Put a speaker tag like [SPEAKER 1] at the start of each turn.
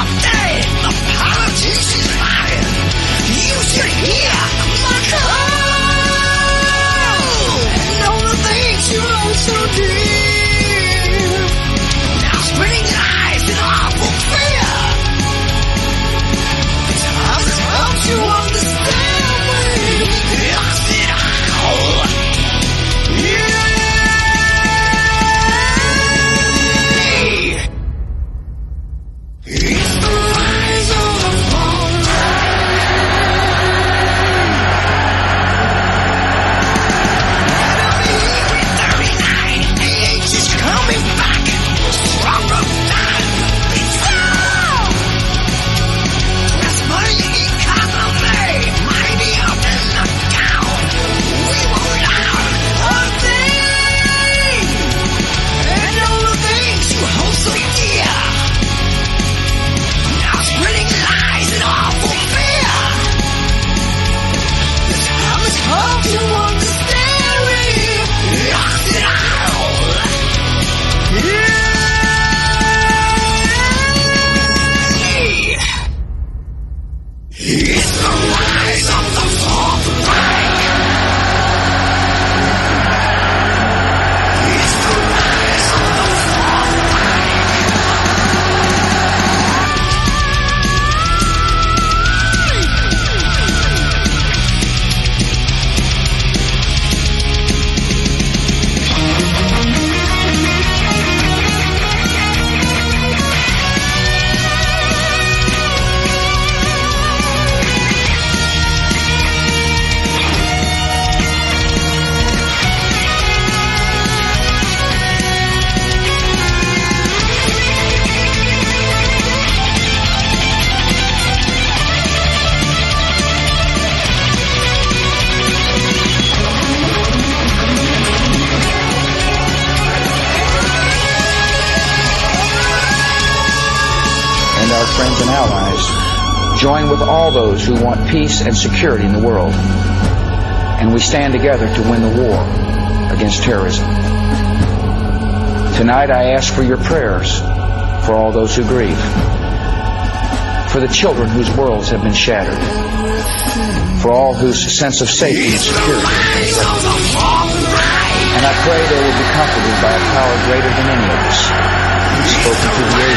[SPEAKER 1] corrupted, the politicians lying. You should hear my call. And all the things you hold so dear, now spreading lies and awful fear. It's helps you understand me. Yes, it all. It's the rise of the fallen. Enemy 39, the age is coming back. Stronger than before. Western economy, mightier than the cow. We won't learn a thing. And all the things you hold so dear, now spreading lies and awful fear. This time is hard to understand me. Yes, it all. It's the rise of the Fourth Reich. It's the rise of the Fourth Reich.
[SPEAKER 2] And our friends and allies join with all those who want peace and security in the world. And we stand together to win the war against terrorism. Tonight I ask for your prayers for all those who grieve, for the children whose worlds have been shattered, for all whose sense of safety and security has been left. And I pray they will be comforted by a power greater than any of us, spoken through the